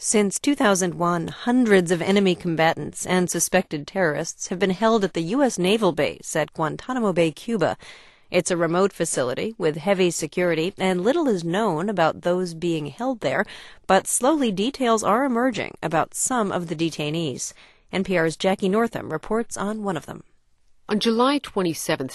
Since 2001, hundreds of enemy combatants and suspected terrorists have been held at the U.S. naval base at Guantanamo Bay, Cuba. It's a remote facility with heavy security, and little is known about those being held there, but slowly details are emerging about some of the detainees. NPR's Jackie Northam reports on one of them. On July 27,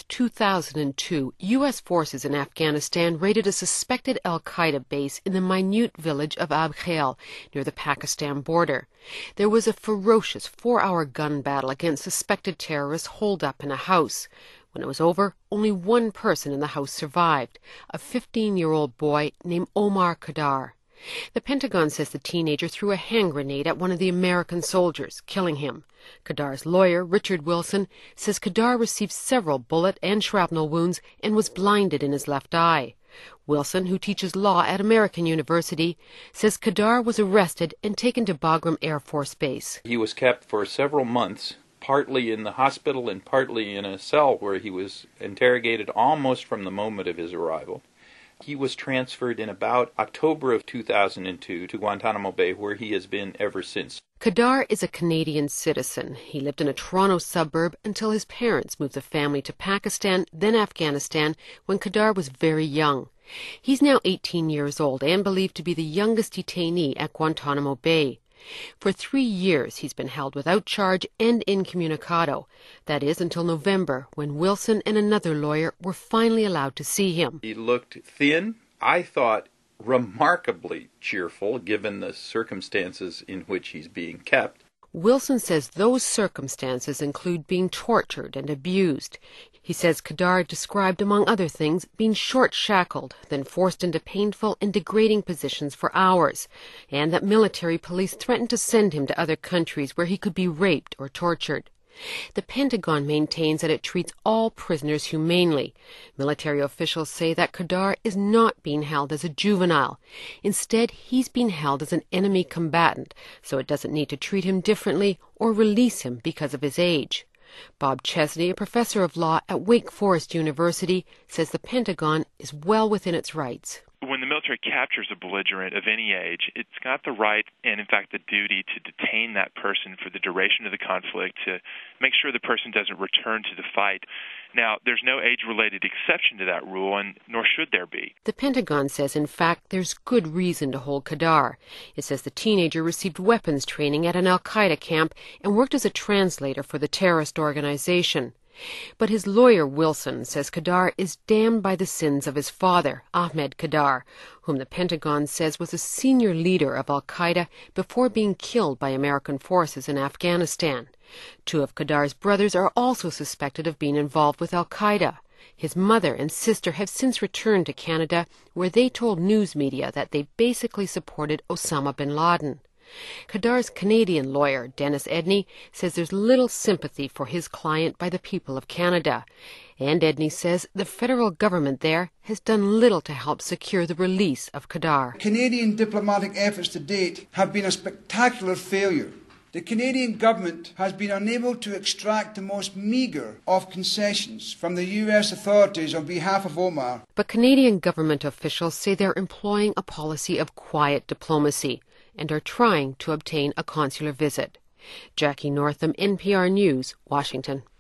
2002, U.S. forces in Afghanistan raided a suspected al-Qaeda base in the minute village of Ab Khail, near the Pakistan border. There was a ferocious 4-hour gun battle against suspected terrorists holed up in a house. When it was over, only one person in the house survived, a 15-year-old boy named Omar Khadr. The Pentagon says the teenager threw a hand grenade at one of the American soldiers, killing him. Khadr's lawyer, Richard Wilson, says Khadr received several bullet and shrapnel wounds and was blinded in his left eye. Wilson, who teaches law at American University, says Khadr was arrested and taken to Bagram Air Force Base. He was kept for several months, partly in the hospital and partly in a cell where he was interrogated almost from the moment of his arrival. He was transferred in about October of 2002 to Guantanamo Bay, where he has been ever since. Khadr is a Canadian citizen. He lived in a Toronto suburb until his parents moved the family to Pakistan, then Afghanistan, when Khadr was very young. He's now 18 years old and believed to be the youngest detainee at Guantanamo Bay. For 3 years, he's been held without charge and incommunicado. That is, until November, when Wilson and another lawyer were finally allowed to see him. He looked thin. I thought remarkably cheerful, given the circumstances in which he's being kept. Wilson says those circumstances include being tortured and abused. He says Khadr described, among other things, being short-shackled, then forced into painful and degrading positions for hours, and that military police threatened to send him to other countries where he could be raped or tortured. The Pentagon maintains that it treats all prisoners humanely. Military officials say that Khadr is not being held as a juvenile. Instead, he's being held as an enemy combatant, so it doesn't need to treat him differently or release him because of his age. Bob Chesney, a professor of law at Wake Forest University, says the Pentagon is well within its rights. When the military captures a belligerent of any age, it's got the right and, in fact, the duty to detain that person for the duration of the conflict, to make sure the person doesn't return to the fight. Now, there's no age-related exception to that rule, and nor should there be. The Pentagon says, in fact, there's good reason to hold Khadr. It says the teenager received weapons training at an al-Qaeda camp and worked as a translator for the terrorist organization. But his lawyer, Wilson, says Khadr is damned by the sins of his father, Ahmed Khadr, whom the Pentagon says was a senior leader of al-Qaeda before being killed by American forces in Afghanistan. 2 of Khadr's brothers are also suspected of being involved with al-Qaeda. His mother and sister have since returned to Canada, where they told news media that they basically supported Osama bin Laden. Khadr's Canadian lawyer, Dennis Edney, says there's little sympathy for his client by the people of Canada. And Edney says the federal government there has done little to help secure the release of Khadr. Canadian diplomatic efforts to date have been a spectacular failure. The Canadian government has been unable to extract the most meagre of concessions from the U.S. authorities on behalf of Omar. But Canadian government officials say they're employing a policy of quiet diplomacy and are trying to obtain a consular visit. Jackie Northam, NPR News, Washington.